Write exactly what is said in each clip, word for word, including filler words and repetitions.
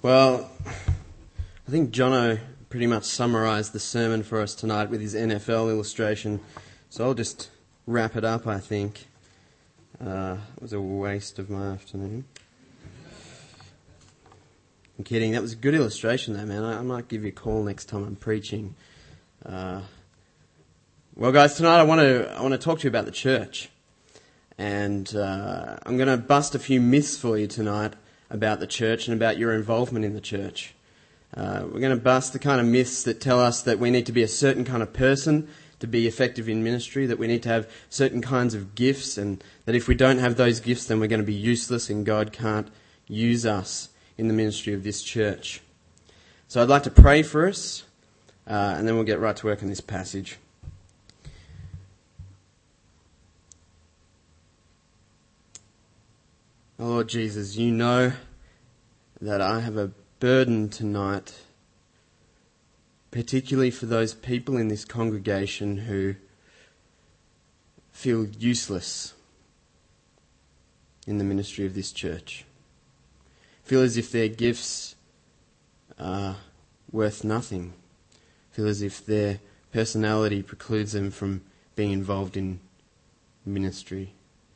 Well, I think Jono pretty much summarised the sermon for us tonight with his N F L illustration, so I'll just wrap it up, I think. Uh, it was a waste of my afternoon. I'm kidding, that was a good illustration though, man. I, I might give you a call next time I'm preaching. Uh, well guys, tonight I want to I want to talk to you about the church. And uh, I'm going to bust a few myths for you tonight about the church and about your involvement in the church. Uh, we're going to bust the kind of myths that tell us that we need to be a certain kind of person to be effective in ministry, that we need to have certain kinds of gifts, and that if we don't have those gifts, then we're going to be useless and God can't use us in the ministry of this church. So I'd like to pray for us, uh, and then we'll get right to work on this passage. Oh Lord Jesus, you know that I have a burden tonight, particularly for those people in this congregation who feel useless in the ministry of this church. Feel as if their gifts are worth nothing. Feel as if their personality precludes them from being involved in ministry.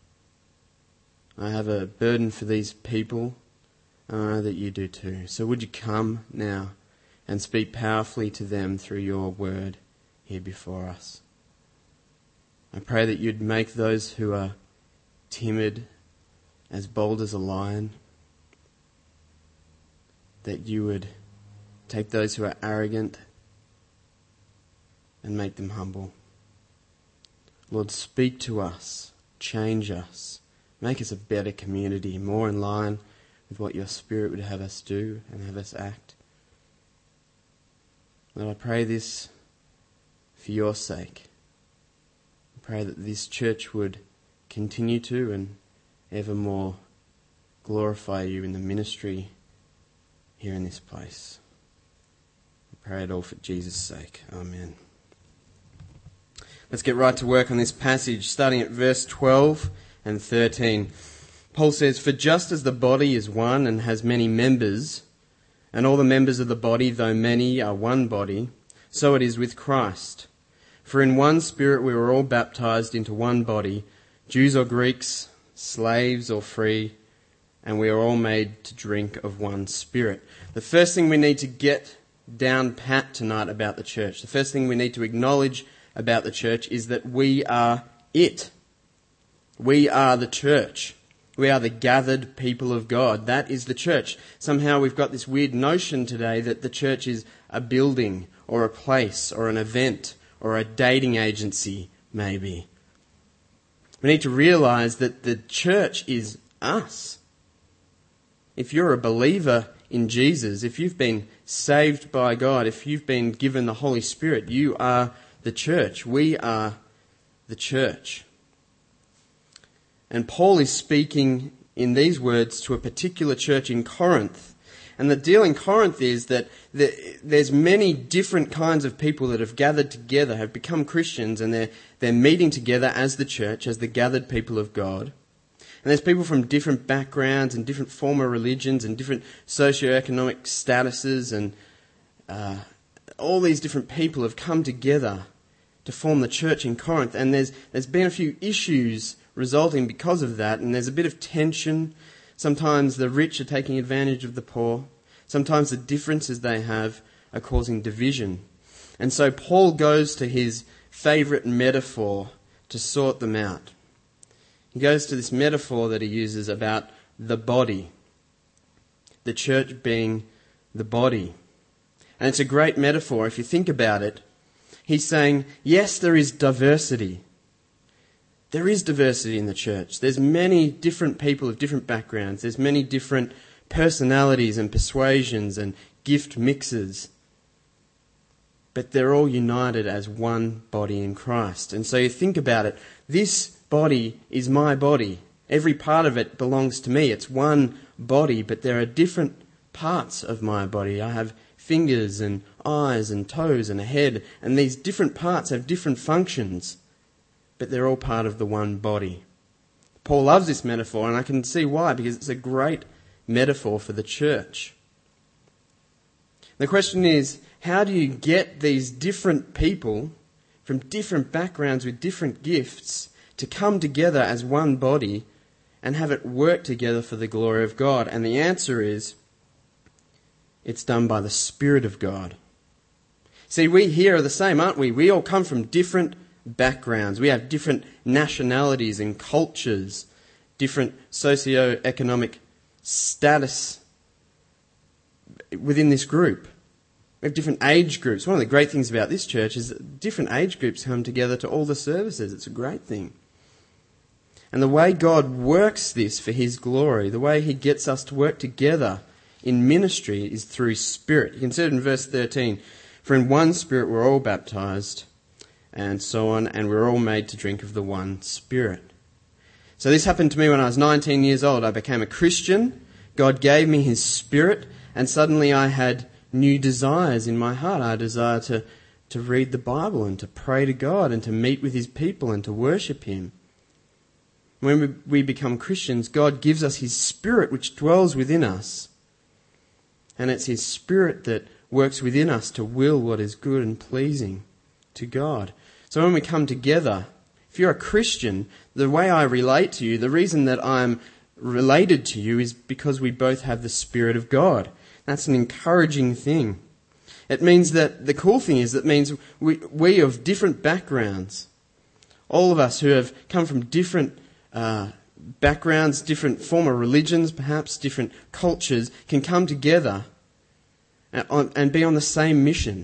I have a burden for these people. I know that you do too. So would you come now and speak powerfully to them through your word here before us. I pray that you'd make those who are timid as bold as a lion, that you would take those who are arrogant and make them humble. Lord, speak to us, change us, make us a better community, more in line with what your Spirit would have us do and have us act. Lord, I pray this for your sake. I pray that this church would continue to and evermore glorify you in the ministry here in this place. I pray it all for Jesus' sake. Amen. Let's get right to work on this passage, starting at verse twelve and thirteen. Paul says, "For just as the body is one and has many members, and all the members of the body, though many, are one body, so it is with Christ. For in one Spirit we were all baptized into one body, Jews or Greeks, slaves or free, and we are all made to drink of one Spirit." The first thing we need to get down pat tonight about the church, the first thing we need to acknowledge about the church is that we are it. We are the church. We are the gathered people of God. That is the church. Somehow we've got this weird notion today that the church is a building or a place or an event or a dating agency, maybe. We need to realise that the church is us. If you're a believer in Jesus, if you've been saved by God, if you've been given the Holy Spirit, you are the church. We are the church. And Paul is speaking in these words to a particular church in Corinth. And the deal in Corinth is that there's many different kinds of people that have gathered together, have become Christians, and they're, they're meeting together as the church, as the gathered people of God. And there's people from different backgrounds and different former religions and different socioeconomic statuses, and uh, all these different people have come together to form the church in Corinth. And there's there's been a few issues resulting because of that, and there's a bit of tension. Sometimes the rich are taking advantage of the poor. Sometimes the differences they have are causing division. And so Paul goes to his favourite metaphor to sort them out. He goes to this metaphor that he uses about the body, the church being the body. And it's a great metaphor if you think about it. He's saying, yes, there is diversity. There is diversity in the church. There's many different people of different backgrounds. There's many different personalities and persuasions and gift mixes. But they're all united as one body in Christ. And so you think about it. This body is my body. Every part of it belongs to me. It's one body, but there are different parts of my body. I have fingers and eyes and toes and a head, and these different parts have different functions, but they're all part of the one body. Paul loves this metaphor, and I can see why, because it's a great metaphor for the church. The question is, how do you get these different people from different backgrounds with different gifts to come together as one body and have it work together for the glory of God? And the answer is, it's done by the Spirit of God. See, we here are the same, aren't we? We all come from different backgrounds. We have different nationalities and cultures, different socio-economic status within this group. We have different age groups. One of the great things about this church is that different age groups come together to all the services. It's a great thing. And the way God works this for His glory, the way He gets us to work together in ministry is through Spirit. You can see it in verse thirteen. For in one Spirit we're all baptized, and so on, and we're all made to drink of the one Spirit. So this happened to me when I was nineteen years old. I became a Christian. God gave me His Spirit, and suddenly I had new desires in my heart. I desire to, to read the Bible and to pray to God and to meet with His people and to worship Him. When we, we become Christians, God gives us His Spirit which dwells within us. And it's His Spirit that works within us to will what is good and pleasing to God. So when we come together, if you're a Christian, the way I relate to you, the reason that I'm related to you is because we both have the Spirit of God. That's an encouraging thing. It means that, the cool thing is, it means we, we of different backgrounds, all of us who have come from different uh, backgrounds, different former religions, perhaps different cultures, can come together and, on, and be on the same mission.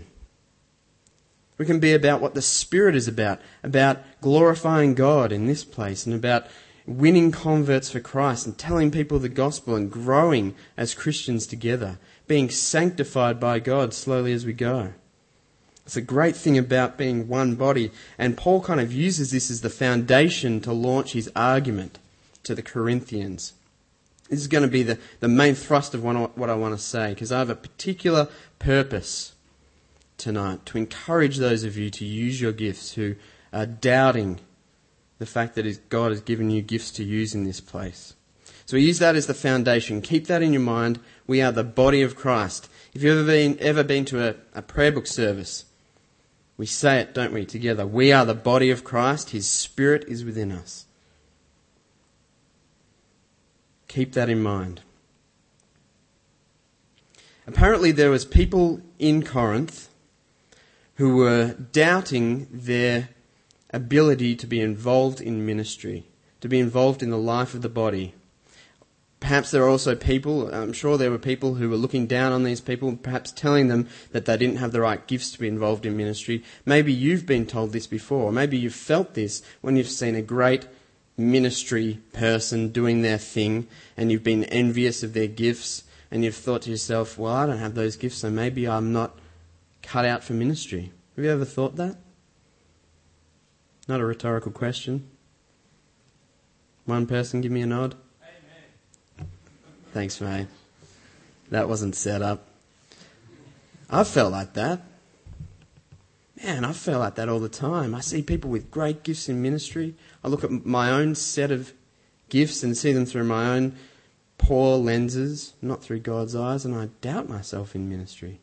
We can be about what the Spirit is about, about glorifying God in this place and about winning converts for Christ and telling people the gospel and growing as Christians together, being sanctified by God slowly as we go. It's a great thing about being one body, and Paul kind of uses this as the foundation to launch his argument to the Corinthians. This is going to be the, the main thrust of what I want to say, because I have a particular purpose tonight to encourage those of you to use your gifts who are doubting the fact that God has given you gifts to use in this place. So we use that as the foundation. Keep that in your mind. We are the body of Christ. If you've ever been, ever been to a, a prayer book service, we say it, don't we, together. We are the body of Christ. His Spirit is within us. Keep that in mind. Apparently there was people in Corinth who were doubting their ability to be involved in ministry, to be involved in the life of the body. Perhaps there are also people, I'm sure there were people who were looking down on these people, perhaps telling them that they didn't have the right gifts to be involved in ministry. Maybe you've been told this before. Maybe you've felt this when you've seen a great ministry person doing their thing and you've been envious of their gifts and you've thought to yourself, well, I don't have those gifts, so maybe I'm not cut out for ministry. Have you ever thought that? Not a rhetorical question. One person give me a nod. Amen. Thanks, mate. That wasn't set up. I've felt like that. Man, I feel like that all the time. I see people with great gifts in ministry. I look at my own set of gifts and see them through my own poor lenses, not through God's eyes, and I doubt myself in ministry.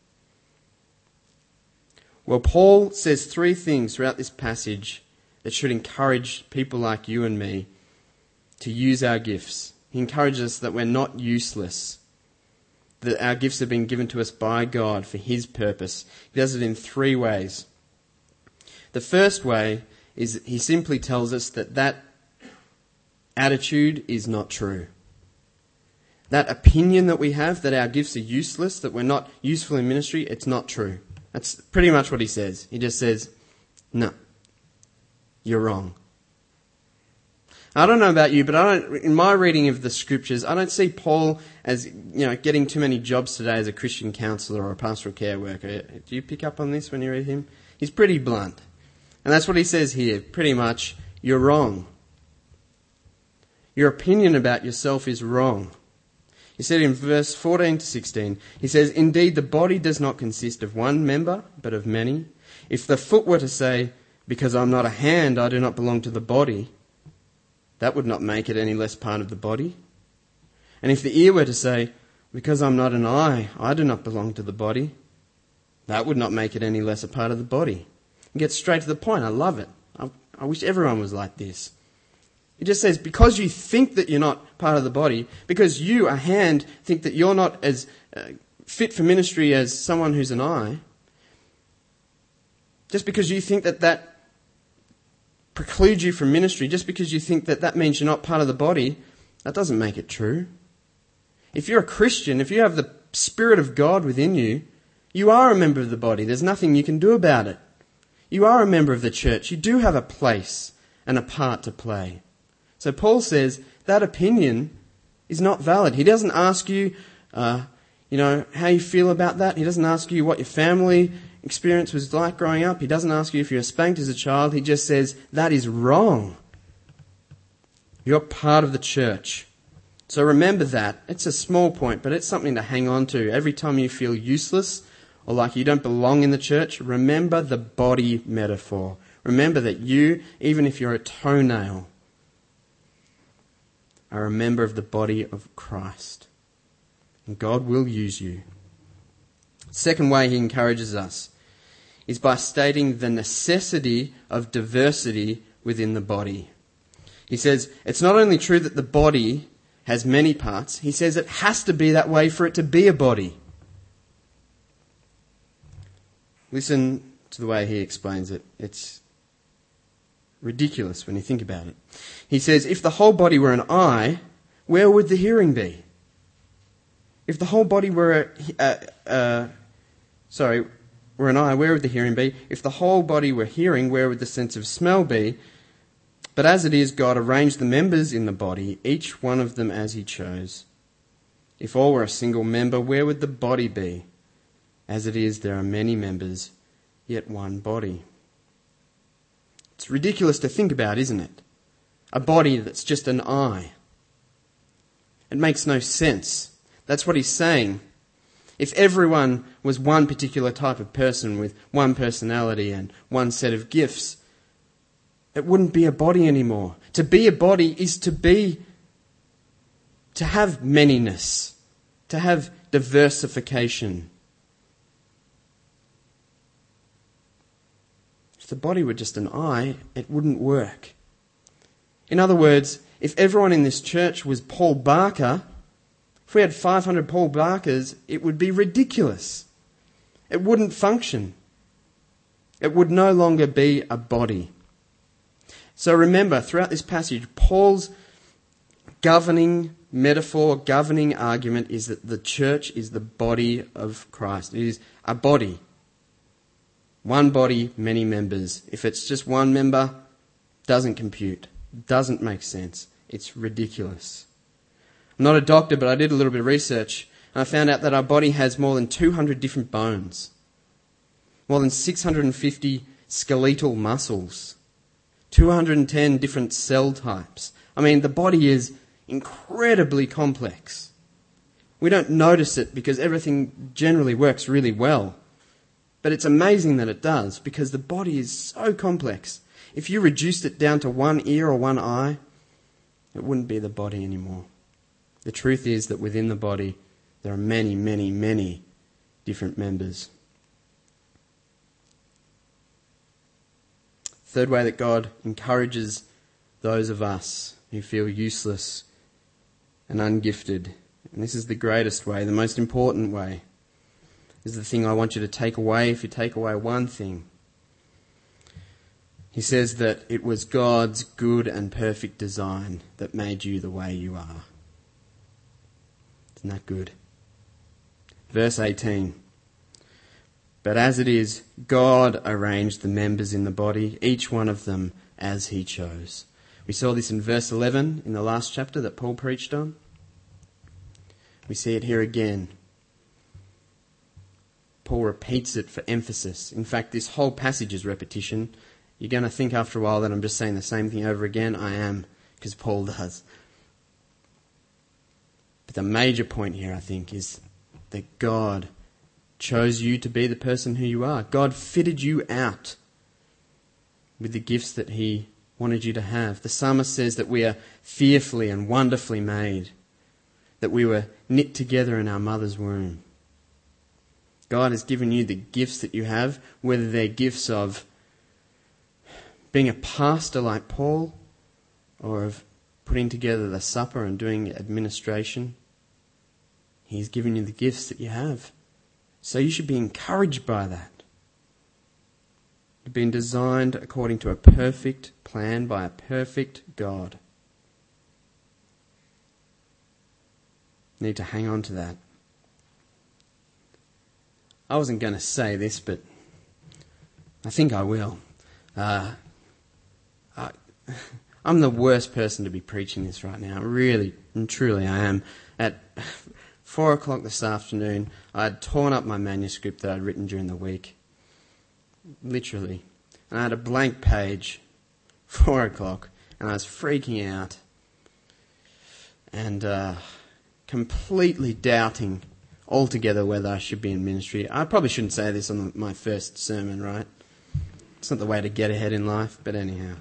Well, Paul says three things throughout this passage that should encourage people like you and me to use our gifts. He encourages us that we're not useless, that our gifts have been given to us by God for His purpose. He does it in three ways. The first way is he simply tells us that that attitude is not true. That opinion that we have, that our gifts are useless, that we're not useful in ministry, it's not true. That's pretty much what he says. He just says, no, you're wrong. I don't know about you, but I don't, in my reading of the scriptures, I don't see Paul as, you know, getting too many jobs today as a Christian counsellor or a pastoral care worker. Do you pick up on this when you read him? He's pretty blunt. And that's what he says here, pretty much, you're wrong. Your opinion about yourself is wrong. He said in verse fourteen to sixteen, he says, indeed, the body does not consist of one member, but of many. If the foot were to say, because I'm not a hand, I do not belong to the body, that would not make it any less part of the body. And if the ear were to say, because I'm not an eye, I do not belong to the body, That would not make it any less a part of the body. It gets straight to the point. I love it. I, I wish everyone was like this. It just says, because you think that you're not part of the body, because you, a hand, think that you're not as uh, fit for ministry as someone who's an eye, just because you think that that precludes you from ministry, just because you think that that means you're not part of the body, that doesn't make it true. If you're a Christian, if you have the Spirit of God within you, you are a member of the body. There's nothing you can do about it. You are a member of the church. You do have a place and a part to play. So Paul says that opinion is not valid. He doesn't ask you, uh, you know, how you feel about that. He doesn't ask you what your family experience was like growing up. He doesn't ask you if you were spanked as a child. He just says that is wrong. You're part of the church. So remember that. It's a small point, but it's something to hang on to. Every time you feel useless or like you don't belong in the church, remember the body metaphor. Remember that you, even if you're a toenail, are a member of the body of Christ. And God will use you. Second way he encourages us is by stating the necessity of diversity within the body. He says it's not only true that the body has many parts, he says it has to be that way for it to be a body. Listen to the way he explains it. It's ridiculous when you think about it. He says, if the whole body were an eye, where would the hearing be? If the whole body were a, uh, uh, sorry, were an eye, where would the hearing be? If the whole body were hearing, where would the sense of smell be? But as it is, God arranged the members in the body, each one of them as he chose. If all were a single member, where would the body be? As it is, there are many members, yet one body. It's ridiculous to think about, isn't it? A body that's just an eye. It makes no sense. That's what he's saying. If everyone was one particular type of person with one personality and one set of gifts, it wouldn't be a body anymore. To be a body is to be, to have manyness, to have diversification. If the body were just an eye, it wouldn't work. In other words, if everyone in this church was Paul Barker, if we had five hundred Paul Barkers, it would be ridiculous. It wouldn't function. It would no longer be a body. So remember, throughout this passage, Paul's governing metaphor, governing argument is that the church is the body of Christ. It is a body. One body, many members. If it's just one member, doesn't compute. Doesn't make sense. It's ridiculous. I'm not a doctor, but I did a little bit of research, and I found out that our body has more than two hundred different bones, more than six hundred fifty skeletal muscles, two hundred ten different cell types. I mean, the body is incredibly complex. We don't notice it because everything generally works really well. But it's amazing that it does, because the body is so complex. If you reduced it down to one ear or one eye, it wouldn't be the body anymore. The truth is that within the body, there are many, many, many different members. Third way that God encourages those of us who feel useless and ungifted, and this is the greatest way, the most important way, is the thing I want you to take away if you take away one thing. He says that it was God's good and perfect design that made you the way you are. Isn't that good? Verse eighteen. But as it is, God arranged the members in the body, each one of them as he chose. We saw this in verse eleven in the last chapter that Paul preached on. We see it here again. Paul repeats it for emphasis. In fact, this whole passage is repetition. You're going to think after a while that I'm just saying the same thing over again. I am, because Paul does. But the major point here, I think, is that God chose you to be the person who you are. God fitted you out with the gifts that he wanted you to have. The psalmist says that we are fearfully and wonderfully made, that we were knit together in our mother's womb. God has given you the gifts that you have, whether they're gifts of being a pastor like Paul, or of putting together the supper and doing administration. He's given you the gifts that you have. So you should be encouraged by that. You've been designed according to a perfect plan by a perfect God. You need to hang on to that. I wasn't going to say this, but I think I will. Uh, I, I'm the worst person to be preaching this right now. Really and truly I am. At four o'clock this afternoon, I had torn up my manuscript that I'd written during the week. Literally. And I had a blank page, four o'clock, and I was freaking out. And uh, completely doubting altogether whether I should be in ministry. I probably shouldn't say this on my first sermon, right? It's not the way to get ahead in life, but anyhow.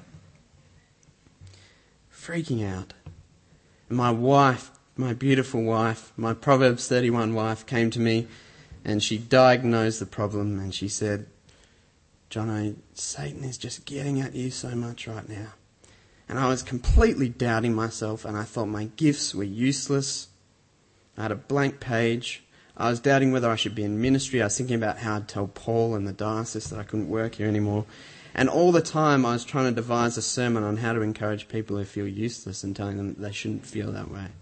Freaking out. And my wife, my beautiful wife, my Proverbs thirty-one wife came to me and she diagnosed the problem and she said, Jono, Satan is just getting at you so much right now. And I was completely doubting myself and I thought my gifts were useless. I had a blank page. I was doubting whether I should be in ministry. I was thinking about how I'd tell Paul and the diocese that I couldn't work here anymore. And all the time I was trying to devise a sermon on how to encourage people who feel useless and telling them that they shouldn't feel that way.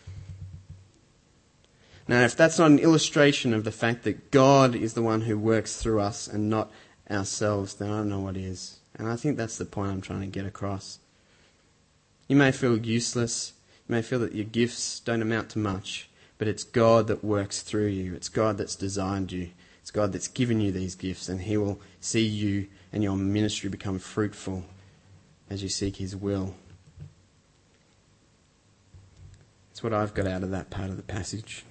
Now, if that's not an illustration of the fact that God is the one who works through us and not ourselves, then I don't know what is. And I think that's the point I'm trying to get across. You may feel useless. You may feel that your gifts don't amount to much. But it's God that works through you. It's God that's designed you. It's God that's given you these gifts. And He will see you and your ministry become fruitful as you seek His will. That's what I've got out of that part of the passage.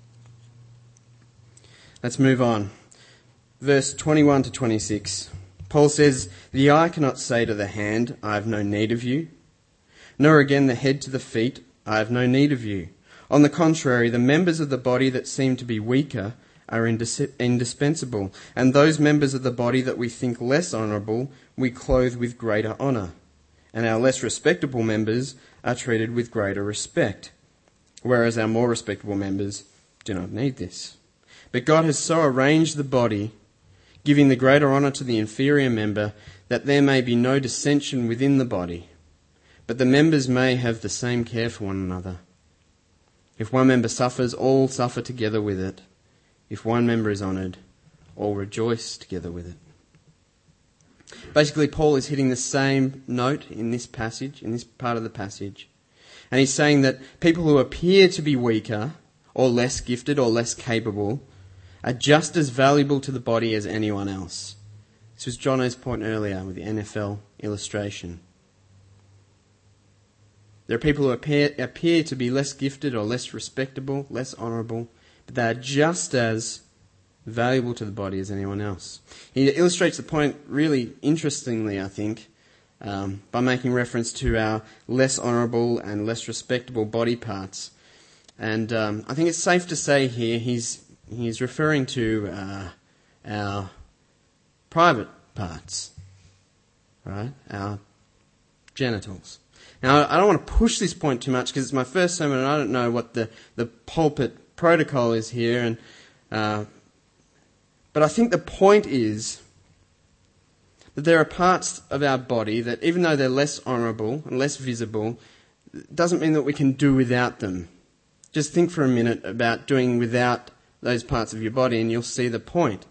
Let's move on. Verse twenty-one to twenty-six. Paul says, the eye cannot say to the hand, I have no need of you. Nor again the head to the feet, I have no need of you. On the contrary, the members of the body that seem to be weaker are indis- indispensable, and those members of the body that we think less honourable we clothe with greater honour, and our less respectable members are treated with greater respect, whereas our more respectable members do not need this. But God has so arranged the body, giving the greater honour to the inferior member, that there may be no dissension within the body, but the members may have the same care for one another. If one member suffers, all suffer together with it. If one member is honoured, all rejoice together with it. Basically, Paul is hitting the same note in this passage, in this part of the passage. And he's saying that people who appear to be weaker, or less gifted, or less capable, are just as valuable to the body as anyone else. This was Jono's point earlier with the N F L illustration. There are people who appear, appear to be less gifted or less respectable, less honourable, but they are just as valuable to the body as anyone else. He illustrates the point really interestingly, I think, um, by making reference to our less honourable and less respectable body parts. And um, I think it's safe to say here he's he's referring to uh, our private parts, right? Our genitals. Now, I don't want to push this point too much because it's my first sermon and I don't know what the, the pulpit protocol is here. And uh, but I think the point is that there are parts of our body that, even though they're less honourable and less visible, doesn't mean that we can do without them. Just think for a minute about doing without those parts of your body and you'll see the point.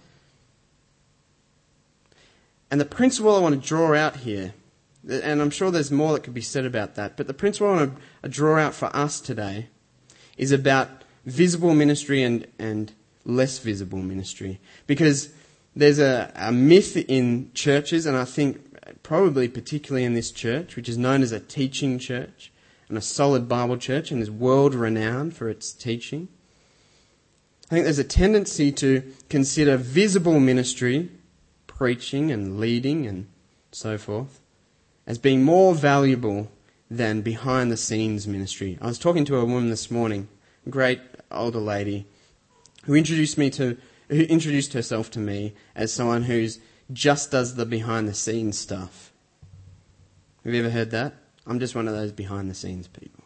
And the principle I want to draw out here, and I'm sure there's more that could be said about that, but the principle I want to draw out for us today is about visible ministry and, and less visible ministry. Because there's a, a myth in churches, and I think probably particularly in this church, which is known as a teaching church, and a solid Bible church, and is world-renowned for its teaching. I think there's a tendency to consider visible ministry, preaching and leading and so forth, as being more valuable than behind-the-scenes ministry. I was talking to a woman this morning, a great older lady, who introduced me to who introduced herself to me as someone who's just does the behind-the-scenes stuff. Have you ever heard that? I'm just one of those behind-the-scenes people.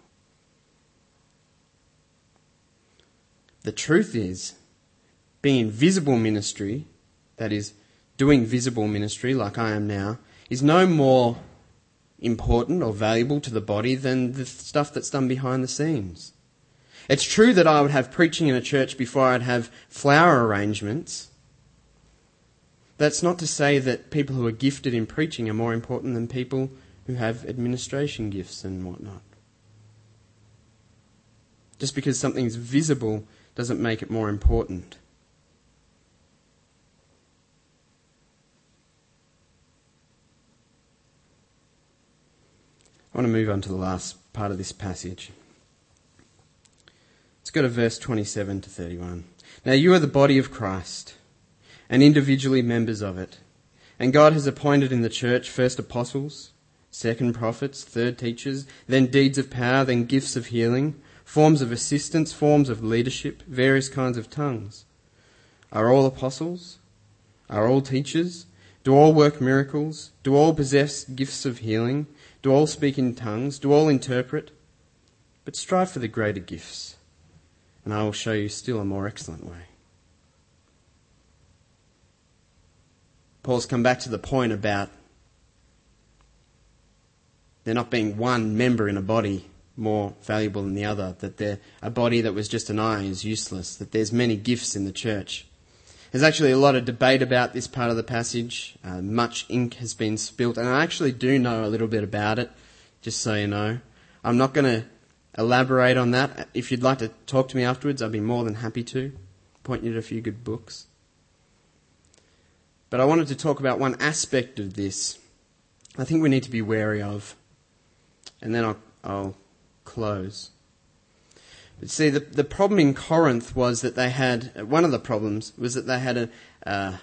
The truth is, being in visible ministry, that is, doing visible ministry like I am now, is no more important or valuable to the body than the stuff that's done behind the scenes. It's true that I would have preaching in a church before I'd have flower arrangements. That's not to say that people who are gifted in preaching are more important than people who have administration gifts and whatnot. Just because something's visible doesn't make it more important. I want to move on to the last part of this passage. Let's go to verse twenty-seven to thirty-one. Now you are the body of Christ, and individually members of it. And God has appointed in the church first apostles, second prophets, third teachers, then deeds of power, then gifts of healing, forms of assistance, forms of leadership, various kinds of tongues. Are all apostles? Are all teachers? Do all work miracles? Do all possess gifts of healing? Do all speak in tongues? Do all interpret? But strive for the greater gifts, and I will show you still a more excellent way. Paul's come back to the point about there not being one member in a body more valuable than the other, that there, a body that was just an eye is useless, that there's many gifts in the church. There's actually a lot of debate about this part of the passage. Uh, much ink has been spilt, and I actually do know a little bit about it, just so you know. I'm not going to elaborate on that. If you'd like to talk to me afterwards, I'd be more than happy to. Point you to a few good books. But I wanted to talk about one aspect of this I think we need to be wary of, and then I'll, I'll close. But see, the, the problem in Corinth was that they had, one of the problems was that they had an uh,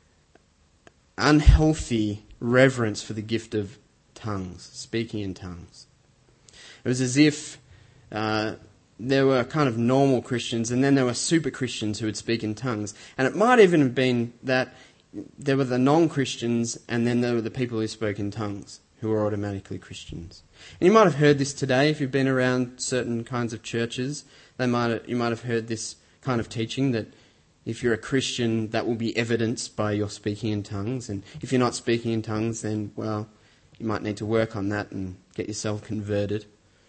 unhealthy reverence for the gift of tongues, speaking in tongues. It was as if uh, there were kind of normal Christians, and then there were super Christians who would speak in tongues. And it might even have been that there were the non-Christians, and then there were the people who spoke in tongues, who were automatically Christians. And you might have heard this today if you've been around certain kinds of churches. They might have, you might have heard this kind of teaching that if you're a Christian, that will be evidenced by your speaking in tongues. And if you're not speaking in tongues, then, well, you might need to work on that and get yourself converted.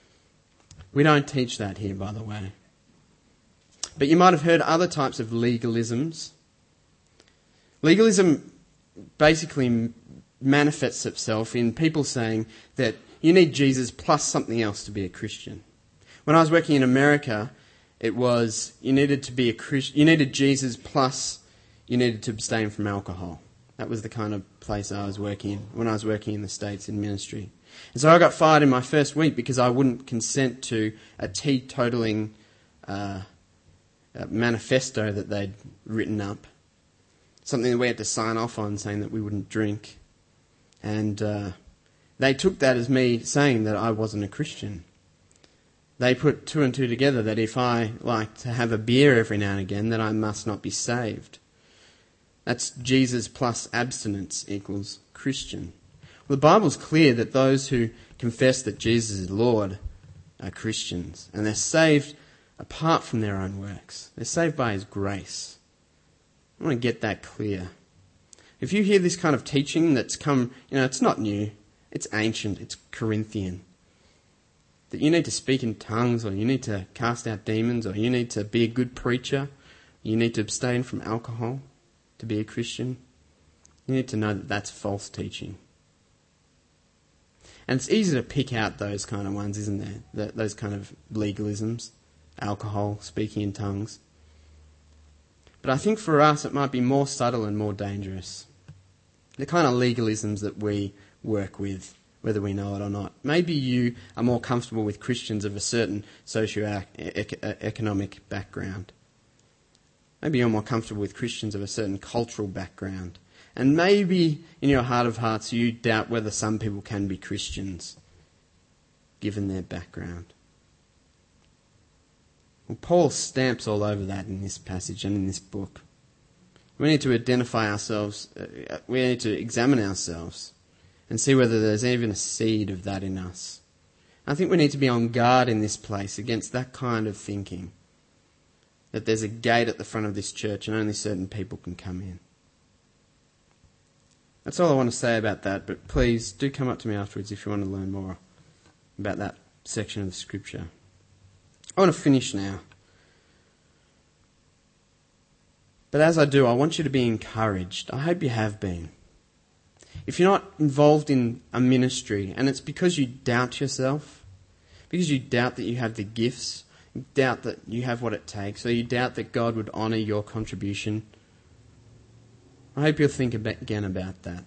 We don't teach that here, by the way. But you might have heard other types of legalisms. Legalism basically manifests itself in people saying that you need Jesus plus something else to be a Christian. When I was working in America, it was you needed to be a Christian, you needed Jesus plus you needed to abstain from alcohol. That was the kind of place I was working in when I was working in the States in ministry. And so I got fired in my first week because I wouldn't consent to a teetotaling uh, a manifesto that they'd written up. Something that we had to sign off on saying that we wouldn't drink. And uh, they took that as me saying that I wasn't a Christian. They put two and two together that if I like to have a beer every now and again, that I must not be saved. That's Jesus plus abstinence equals Christian. Well, the Bible's clear that those who confess that Jesus is Lord are Christians. And they're saved apart from their own works. They're saved by His grace. I want to get that clear. If you hear this kind of teaching that's come, you know, it's not new. It's ancient. It's Corinthian. That you need to speak in tongues, or you need to cast out demons, or you need to be a good preacher, you need to abstain from alcohol to be a Christian. You need to know that that's false teaching. And it's easy to pick out those kind of ones, isn't there? The, those kind of legalisms, alcohol, speaking in tongues. But I think for us it might be more subtle and more dangerous. The kind of legalisms that we work with, whether we know it or not. Maybe you are more comfortable with Christians of a certain socio-economic background. Maybe you're more comfortable with Christians of a certain cultural background. And maybe in your heart of hearts you doubt whether some people can be Christians, given their background. Well, Paul stamps all over that in this passage and in this book. We need to identify ourselves, uh, we need to examine ourselves and see whether there's even a seed of that in us. I think we need to be on guard in this place against that kind of thinking, that there's a gate at the front of this church and only certain people can come in. That's all I want to say about that, but please do come up to me afterwards if you want to learn more about that section of the scripture. I want to finish now. But as I do, I want you to be encouraged. I hope you have been. If you're not involved in a ministry, and it's because you doubt yourself, because you doubt that you have the gifts, you doubt that you have what it takes, or you doubt that God would honour your contribution, I hope you'll think again about that.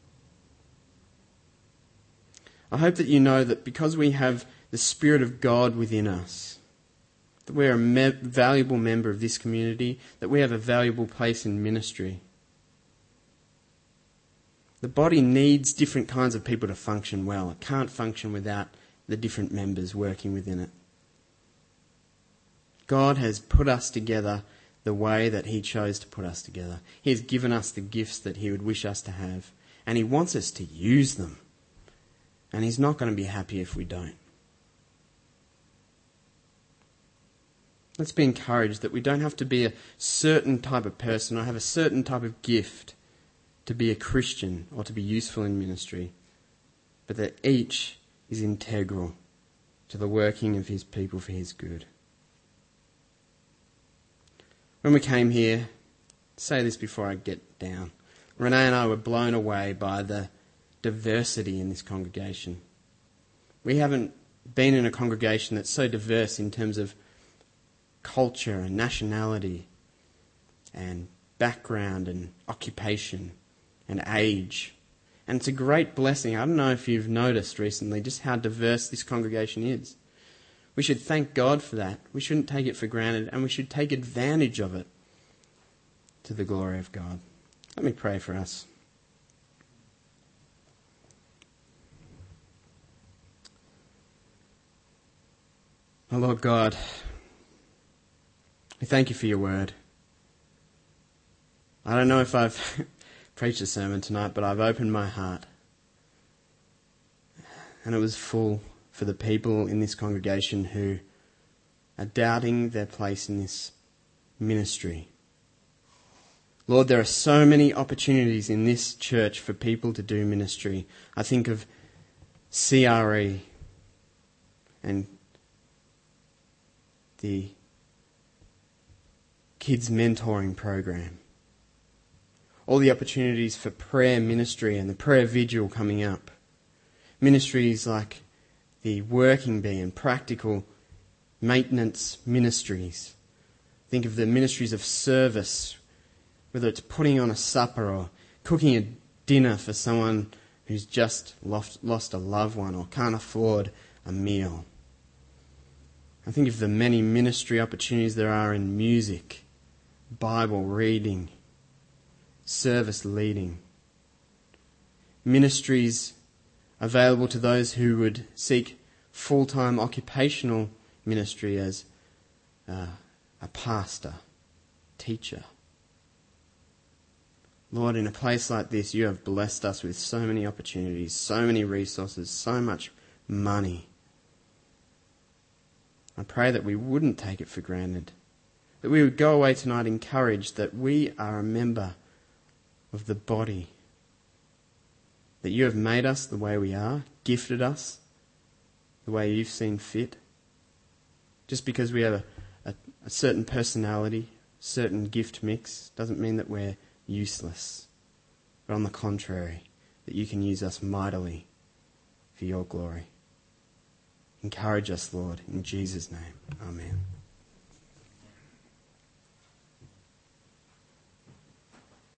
I hope that you know that because we have the Spirit of God within us, that we're a me- valuable member of this community, that we have a valuable place in ministry. The body needs different kinds of people to function well. It can't function without the different members working within it. God has put us together the way that He chose to put us together. He has given us the gifts that He would wish us to have, and He wants us to use them. And He's not going to be happy if we don't. Let's be encouraged that we don't have to be a certain type of person or have a certain type of gift to be a Christian or to be useful in ministry, but that each is integral to the working of His people for His good. When we came here, I'll say this before I get down, Renee and I were blown away by the diversity in this congregation. We haven't been in a congregation that's so diverse in terms of culture and nationality and background and occupation and age. And it's a great blessing. I don't know if you've noticed recently just how diverse this congregation is. We should thank God for that. We shouldn't take it for granted, and we should take advantage of it to the glory of God. Let me pray for us. Oh Lord God, we thank You for Your word. I don't know if I've preached a sermon tonight, but I've opened my heart. And it was full for the people in this congregation who are doubting their place in this ministry. Lord, there are so many opportunities in this church for people to do ministry. I think of C R E and the kids mentoring program. All the opportunities for prayer ministry and the prayer vigil coming up. Ministries like the Working Bee and practical maintenance ministries. Think of the ministries of service, whether it's putting on a supper or cooking a dinner for someone who's just lost, lost a loved one or can't afford a meal. I think of the many ministry opportunities there are in music, Bible reading, service leading. Ministries available to those who would seek full-time occupational ministry as uh, a pastor, teacher. Lord, in a place like this, You have blessed us with so many opportunities, so many resources, so much money. I pray that we wouldn't take it for granted, that we would go away tonight encouraged that we are a member of the body, that You have made us the way we are, gifted us the way You've seen fit. Just because we have a, a, a certain personality, certain gift mix, doesn't mean that we're useless. But on the contrary, that You can use us mightily for Your glory. Encourage us, Lord, in Jesus' name. Amen.